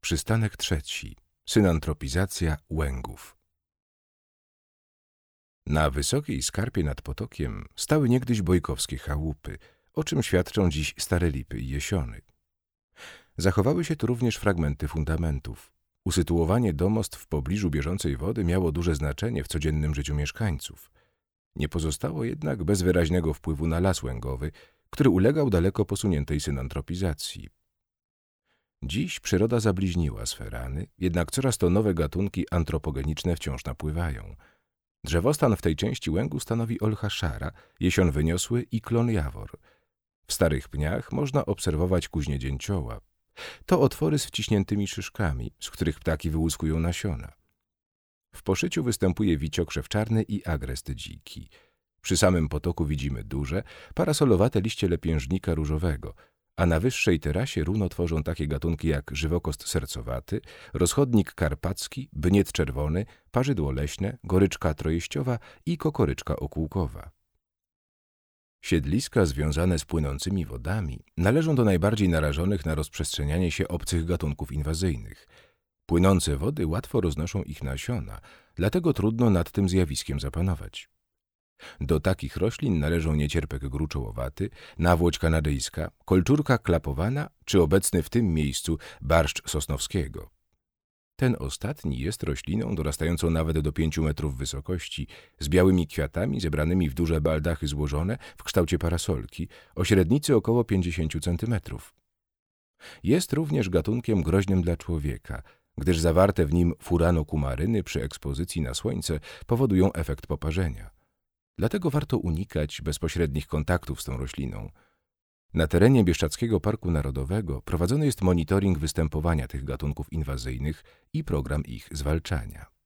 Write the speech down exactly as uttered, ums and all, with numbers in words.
Przystanek trzeci. Synantropizacja łęgów. Na wysokiej skarpie nad potokiem stały niegdyś bojkowskie chałupy, o czym świadczą dziś stare lipy i jesiony. Zachowały się tu również fragmenty fundamentów. Usytuowanie domostw w pobliżu bieżącej wody miało duże znaczenie w codziennym życiu mieszkańców. Nie pozostało jednak bez wyraźnego wpływu na las łęgowy, który ulegał daleko posuniętej synantropizacji. Dziś przyroda zabliźniła sferany, jednak coraz to nowe gatunki antropogeniczne wciąż napływają. Drzewostan w tej części łęgu stanowi olcha szara, jesion wyniosły i klon jawor. W starych pniach można obserwować kuźnie dzięcioła. To otwory z wciśniętymi szyszkami, z których ptaki wyłuskują nasiona. W poszyciu występuje wiciok szewczarny i agrest dziki. Przy samym potoku widzimy duże, parasolowate liście lepiężnika różowego, a na wyższej terasie równo tworzą takie gatunki jak żywokost sercowaty, rozchodnik karpacki, bniet czerwony, parzydło leśne, goryczka trojeściowa i kokoryczka okółkowa. Siedliska związane z płynącymi wodami należą do najbardziej narażonych na rozprzestrzenianie się obcych gatunków inwazyjnych. Płynące wody łatwo roznoszą ich nasiona, dlatego trudno nad tym zjawiskiem zapanować. Do takich roślin należą niecierpek gruczołowaty, nawłoć kanadyjska, kolczurka klapowana czy obecny w tym miejscu barszcz sosnowskiego. Ten ostatni jest rośliną dorastającą nawet do pięciu metrów wysokości, z białymi kwiatami zebranymi w duże baldachy złożone w kształcie parasolki, o średnicy około pięćdziesięciu centymetrów. Jest również gatunkiem groźnym dla człowieka, gdyż zawarte w nim furanokumaryny przy ekspozycji na słońce powodują efekt poparzenia. Dlatego warto unikać bezpośrednich kontaktów z tą rośliną. Na terenie Bieszczadzkiego Parku Narodowego prowadzony jest monitoring występowania tych gatunków inwazyjnych i program ich zwalczania.